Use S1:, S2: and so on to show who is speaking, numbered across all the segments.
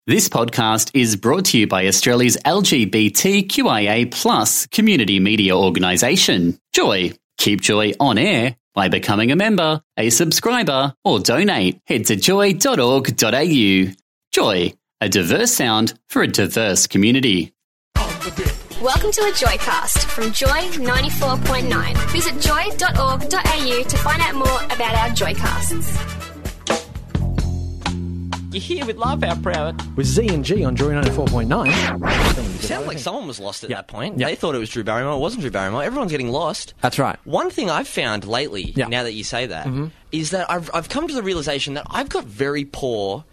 S1: This podcast is brought to you by Australia's LGBTQIA+ community media organisation, Joy. Keep Joy on air by becoming a member, a subscriber, or donate. Head to joy.org.au. Joy, a diverse sound for a diverse community.
S2: Welcome to a Joycast from Joy 94.9. Visit joy.org.au to find out more about our Joycasts.
S3: You're here with Love Our Proud.
S4: With Z and G on Joy 94.9.
S3: It sounded like someone was lost at that point.
S4: Yep.
S3: They thought it was Drew Barrymore. It wasn't Drew Barrymore. Everyone's getting lost.
S4: That's right.
S3: One thing I've found lately, now that you say that, is that I've come to the realization that I've got a very poor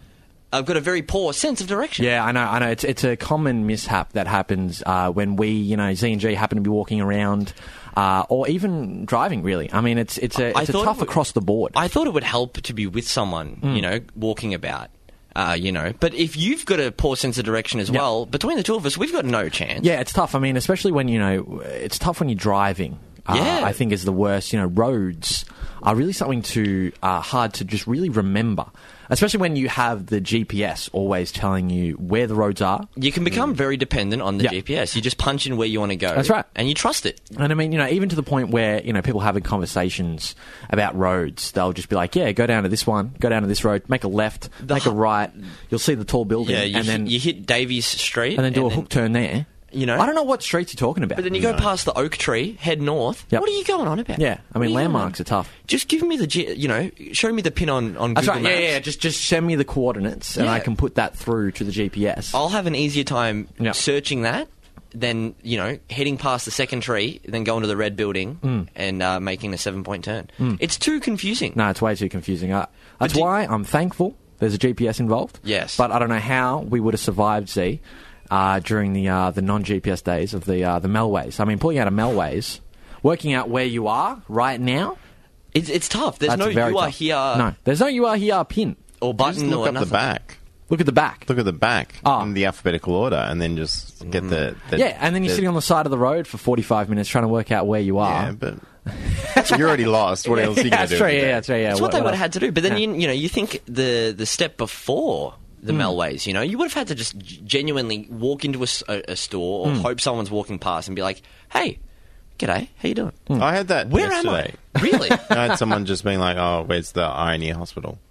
S3: sense of direction.
S4: Yeah, I know. It's a common mishap that happens when we, Z and G, happen to be walking around or even driving, really. I mean, it's tough across the board.
S3: I thought it would help to be with someone, walking about. But if you've got a poor sense of direction as well, between the two of us, we've got no chance.
S4: Yeah, it's tough. I mean, especially when, it's tough when you're driving. I think is the worst. Roads are really something hard to just really remember. Especially when you have the GPS always telling you where the roads are.
S3: You can become very dependent on the GPS. You just punch in where you want to go.
S4: That's right.
S3: And you trust it.
S4: And I mean, even to the point where, people having conversations about roads, they'll just be like, yeah, go down to this one, go down to this road, make a left, make a right. You'll see the tall building.
S3: Yeah,
S4: and then
S3: you hit Davies Street.
S4: And then do a hook turn there. I don't know what streets you're talking about.
S3: But then you go past the oak tree, head north.
S4: Yep.
S3: What are you going on about?
S4: Yeah, I mean, landmarks are tough.
S3: Just give me show me the pin on Google
S4: That's right.
S3: Maps.
S4: Yeah. Just send me the coordinates, and I can put that through to the GPS.
S3: I'll have an easier time searching that than heading past the second tree, then going to the red building and making a 7-point turn. It's too confusing.
S4: No, it's way too confusing. That's why I'm thankful there's a GPS involved.
S3: Yes,
S4: but I don't know how we would have survived, Z. During the non-GPS days of the Melways. I mean, pulling out of Melways, working out where you are right now.
S3: It's tough. There's no "you are here."
S4: No, there's no "you are here" pin
S3: or button.
S5: Just look
S3: or
S5: up
S3: nothing.
S5: the back.
S4: Look at the back.
S5: Look at the back in the alphabetical order, and then just get the
S4: and then you're sitting on the side of the road for 45 minutes trying to work out where you are.
S5: Yeah, but you're already lost. What else are you going to do?
S4: That's true.
S3: That's what they would have had to do. But then you think the step before the Melways, you would have had to just genuinely walk into a store or hope someone's walking past and be like, "Hey, g'day, how you doing?"
S5: I had that
S3: Where
S5: yesterday.
S3: am I? Really?
S5: I had someone just being like, "Oh, where's the Ioneer Hospital?"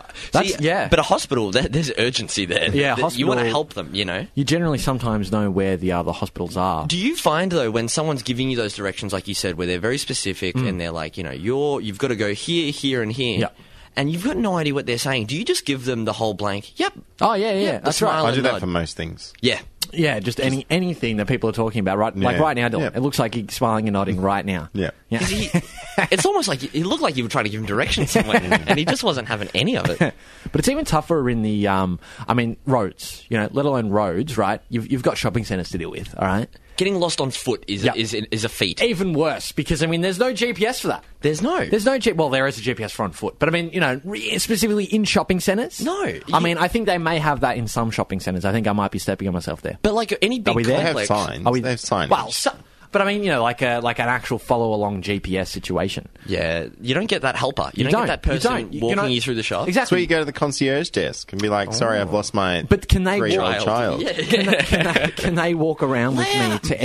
S3: But a hospital, there's urgency there.
S4: Yeah,
S3: you want to help them,
S4: You generally sometimes know where the other hospitals are.
S3: Do you find, though, when someone's giving you those directions, like you said, where they're very specific and they're like, you've got to go here, here, and here, and you've got no idea what they're saying, do you just give them the whole blank? Yep.
S4: Oh, yeah. That's right.
S5: I do that for most things.
S3: Yeah.
S4: Yeah, just anything that people are talking about right now, Dylan. Yeah. It looks like he's smiling and nodding right now.
S5: Yeah.
S3: It's almost like it looked like you were trying to give him directions somewhere, and he just wasn't having any of it.
S4: But it's even tougher in the, roads. Let alone roads, right? You've got shopping centres to deal with. All right.
S3: Getting lost on foot is a feat.
S4: Even worse, because there's no GPS for that.
S3: There's no
S4: well, there is a GPS for on foot, but specifically in shopping centres.
S3: No,
S4: I think they may have that in some shopping centres. I think I might be stepping on myself there.
S3: But like any big complex,
S5: they have signs. They have signage.
S4: Well, but like an actual follow along GPS situation.
S3: Yeah, you don't get that helper. You don't get that person walking you through the shop.
S4: Exactly.
S5: That's where you go to the concierge desk and be like, "Sorry, I've lost my
S4: can they
S5: 3-year-old child."
S4: Yeah. Can they walk around with me to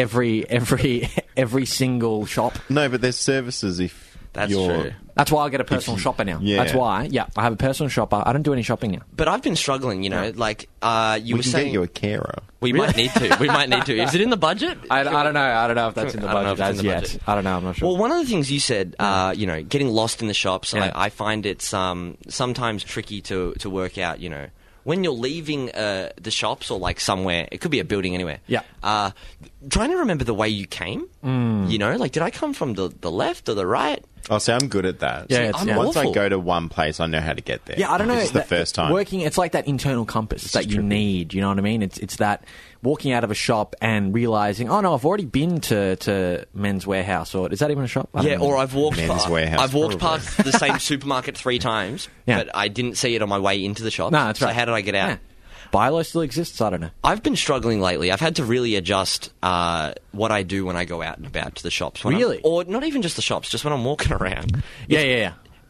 S4: every single shop?
S5: No, but there's services if.
S3: That's true.
S4: That's why I get a personal shopper now. Yeah. That's why. Yeah, I have a personal shopper. I don't do any shopping now.
S3: But I've been struggling. You were saying
S5: get you a carer.
S3: We might need to. Is it in the budget?
S4: I don't know. I don't know if that's in the budget as yet. I don't know. I'm not sure.
S3: Well, one of the things you said, getting lost in the shops. Yeah. I find it's sometimes tricky to work out. When you're leaving the shops or like somewhere, it could be a building anywhere.
S4: Yeah.
S3: Trying to remember the way you came. Did I come from the left or the right?
S5: Oh, so I'm good at that.
S4: Yeah,
S5: once I go to one place, I know how to get there.
S4: Yeah, I don't know.
S5: It's the first time.
S4: It's like that internal compass that you need. You know what I mean? It's that walking out of a shop and realising, oh no, I've already been to Men's Warehouse, or is that even a shop?
S3: Or I've walked
S5: Men's Warehouse.
S3: I've walked past the same supermarket 3 times, but I didn't see it on my way into the shop.
S4: No, that's right.
S3: So how did I get out?
S4: Yeah. Bilo still exists? I don't know.
S3: I've been struggling lately. I've had to really adjust what I do when I go out and about to the shops.
S4: Really?
S3: Or not even just the shops, just when I'm walking around.
S4: Yeah.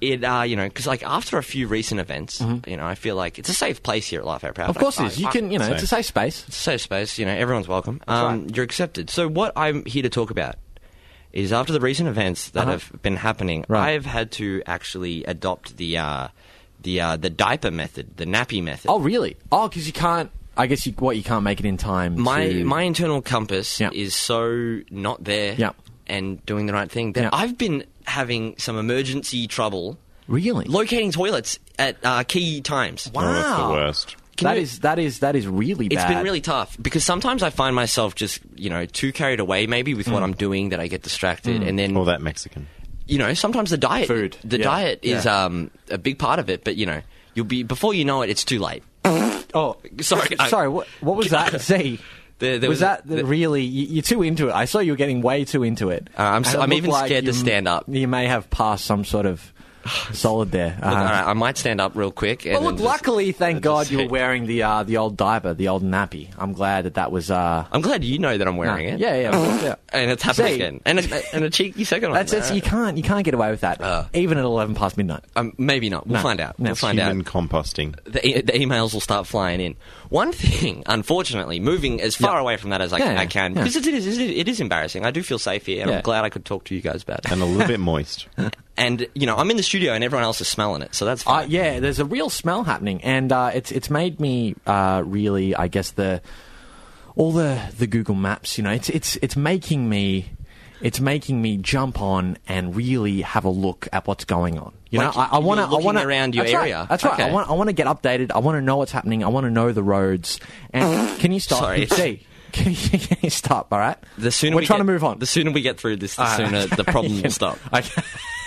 S3: because like after a few recent events, I feel like it's a safe place here at Life Out Proud.
S4: Of course it is. You can, it's a safe space.
S3: It's a safe space. Everyone's welcome.
S4: Right.
S3: You're accepted. So what I'm here to talk about is after the recent events that have been happening, I've had to actually adopt the diaper method, the nappy method.
S4: Oh, really? Oh, because you can't. I guess you can't make it in time.
S3: My internal compass is so not there.
S4: Yeah.
S3: And doing the right thing that I've been having some emergency trouble.
S4: Really?
S3: Locating toilets at key times.
S4: Wow.
S5: Oh, that's the worst.
S4: That is really bad.
S3: It's been really tough because sometimes I find myself just, too carried away maybe with what I'm doing that I get distracted and then...
S5: All that Mexican.
S3: Sometimes the diet...
S4: Food.
S3: The diet is a big part of it, but, you'll be... Before you know it, it's too late.
S4: Oh,
S3: sorry.
S4: Sorry, what was that? See... Really? You're too into it. I saw you were getting way too into it.
S3: I'm even scared to stand up.
S4: You may have passed some sort of solid there.
S3: Look, all right, I might stand up real quick.
S4: Well, look, luckily, thank God you were wearing the old diaper, the old nappy. I'm glad that was...
S3: I'm glad you know that I'm wearing it.
S4: Yeah.
S3: And it's happened again. And a cheeky second one.
S4: That's it. You can't get away with that, even at 11 past midnight.
S3: Maybe not. We'll find out. We'll find
S5: Human
S3: out.
S5: composting.
S3: The emails will start flying in. One thing, unfortunately, moving as far away from that as I can, because it is embarrassing. I do feel safe here, and I'm glad I could talk to you guys about it.
S5: And a little bit moist.
S3: And, I'm in the studio and everyone else is smelling it, so that's fine.
S4: Yeah, there's a real smell happening, and it's made me really, I guess, all the Google Maps, it's making me jump on and really have a look at what's going on. I want to
S3: around your area.
S4: That's right.
S3: Okay.
S4: I want to get updated. I want to know what's happening. I want to know the roads. And can you stop?
S3: Sorry.
S4: Can you stop? All right.
S3: We're
S4: trying to move on.
S3: The sooner we get through this, the sooner the problem will stop.
S4: Okay.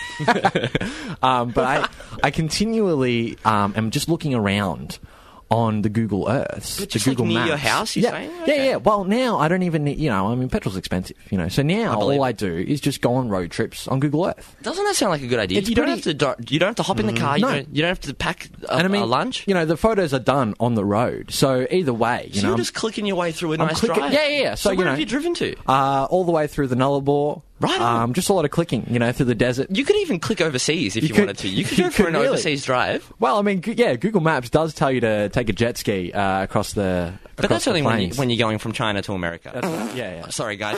S4: But I continually am just looking around on the Google Earths,
S3: but
S4: the
S3: just
S4: Google
S3: near
S4: Maps.
S3: your house, you're saying? Okay.
S4: Yeah. Well, now I don't even need, petrol's expensive, so now all I do is just go on road trips on Google Earth.
S3: Doesn't that sound like a good idea? You don't have to hop in the car.
S4: No.
S3: You don't have to pack a lunch.
S4: The photos are done on the road, so either way,
S3: So you're just clicking your way through a nice drive.
S4: Yeah.
S3: So where have you driven to?
S4: All the way through the Nullarbor.
S3: Right on.
S4: Just a lot of clicking, through the desert.
S3: You could even click overseas if you wanted to. You could go for an overseas drive.
S4: Well, Google Maps does tell you to take a jet ski across the
S3: But that's only
S4: plains.
S3: when you're going from China to America.
S4: That's right. Yeah.
S3: Sorry, guys.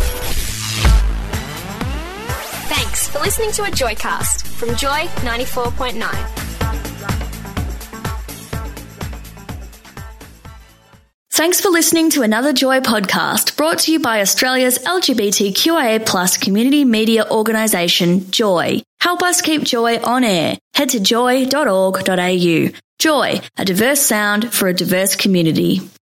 S2: Thanks for listening to a Joycast from Joy 94.9.
S6: Thanks for listening to another Joy podcast brought to you by Australia's LGBTQIA+ community media organisation, Joy. Help us keep Joy on air. Head to joy.org.au. Joy, a diverse sound for a diverse community.